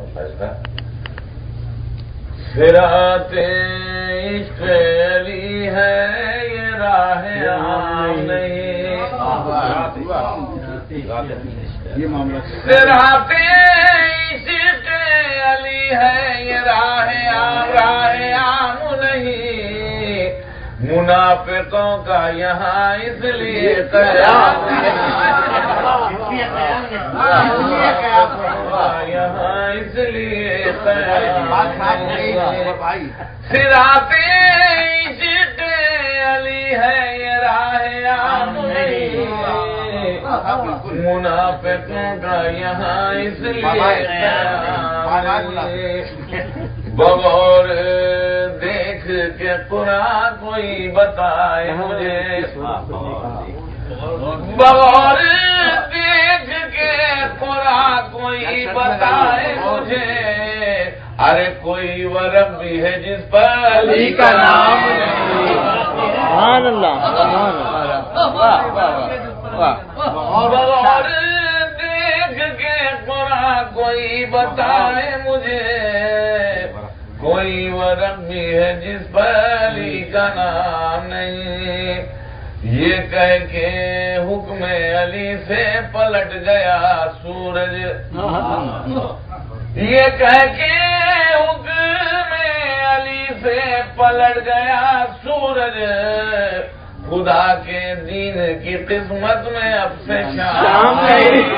فیصلہ صراط عشق علی ہے یہ راہ عام نہیں، صراط عشق علی ہے یہ راہ عام نہیں، منافقوں کا یہاں اس لیے قیام یہاں اس لیے صراط عشق علی ہے یہ راہ عام نہیں، منافقوں کا یہاں اس لیے قیام بغور دیکھ کے قرآن کوئی بتائے مجھے، بغور دیکھ کے قرآن کوئی بتائے مجھے، ارے کوئی ورق بھی ہے جس پر علی کا نام سبحان اللہ بغور دیکھ کے قرآن کوئی بتائے مجھے، کوئی ورق بھی ہے جس پر علی کا نام نہیں، یہ کہہ کے حکم علی سے پلٹ گیا سورج، یہ کہہ کے حکم علی سے پلٹ گیا سورج، خدا کے دین کی قسمت میں اب سے شام نہیں،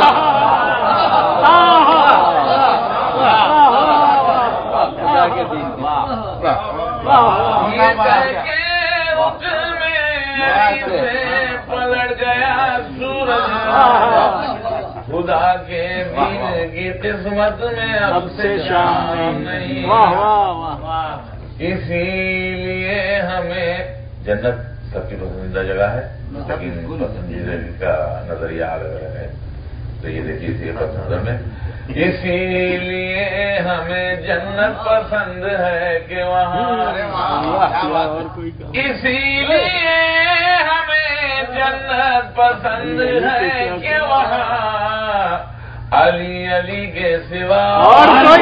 یہ کہہ کے حکم علی سے پلٹ گیا سورج، خدا کے دین کی قسمت میں اب سے شام نہیں، اسی لیے ہمیں جنت سب کی پسندیدہ جگہ ہے، لیکن پسندیدہ کا نظریہ الگ ہے، تو یہ دیکھیے اسی پس نظر میں اسی لیے ہمیں جنت پسند ہے کہ وہاں، اسی لیے ہمیں جنت پسند ہے کہ وہاں علی علی کے سوا اور کوئی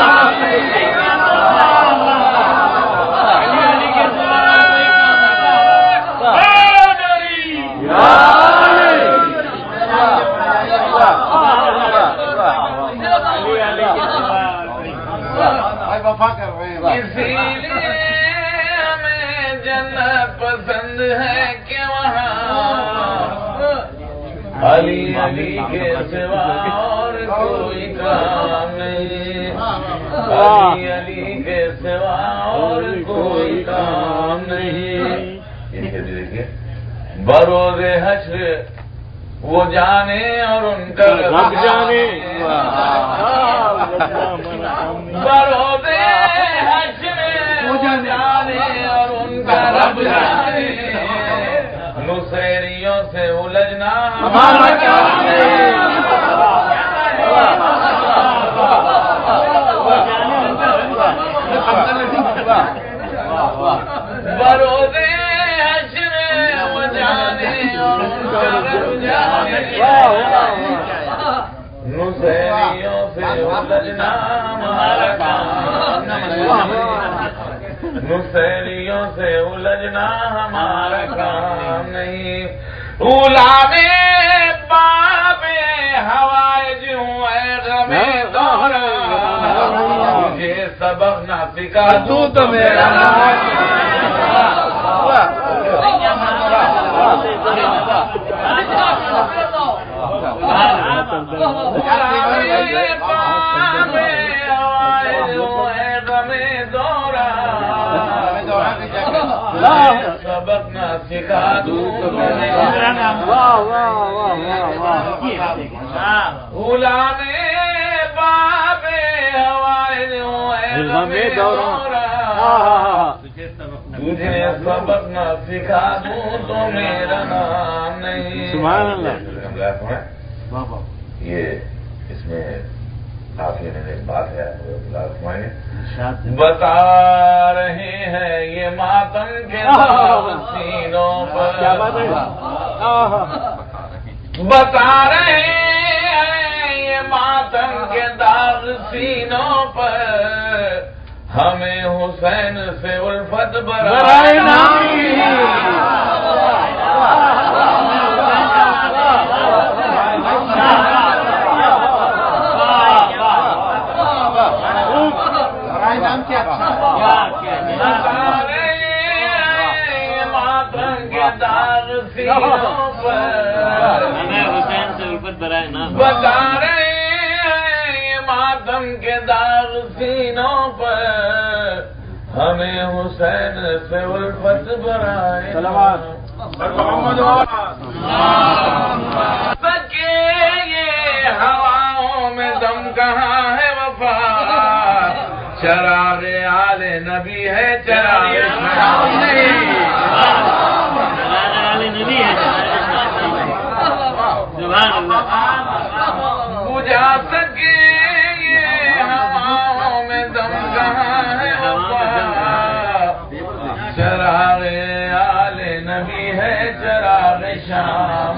اسی لیے ہمیں جنت پسند ہے کہ وہاں علی علی کے سوا اور کوئی کام نہیں، علی علی کے سوا اور کوئی کام نہیں، یہ دیکھیے بروز حشر وہ جانے اور ان کا رب جانے، بروز حشر وہ جانے اور ان کا رب جانے، نصیریوں سے الجھنا ہمارا کام ہے، بروز حشر وہ جانے اور ان کا رب جانے، نصیریوں سے الجھنا ہمارا کام نہیں، نصیریوں سے الجھنا ہمارا کام نہیں، غلام باب حوائج ہوں اے غم دورہ، مجھے سبق نہ سکھا تو میرا سبق نہ سکھا دوں غلام باب ہوائے دورہ، تجھے سبق نہ سکھا دوں تو میرا نام نہیں، سبحان اللہ۔ یہ اس میں آپ نے ایک بات ہے بتا رہے ہیں یہ ماتم کے سینوں پر، بتا رہے ہیں یہ ماتم کے داغ سینوں پر ہمیں حسین سے الفت برائے نامی ماتم کے داغ سینوں پر ہمیں حسین سے الفت برائے نام بتا رہے ہیں ماتم کے داغ سینوں پر ہمیں حسین سے الفت برائے سکے یہ ہواؤں میں دم کہاں ہے وفا چراغ آل نبی ہے چراغ شام نہیں نبی ہے سبحان اللہ بجھا سکے یہ ہواؤں میں دم کہاں ہے وفا چراغ آل نبی ہے چراغ شام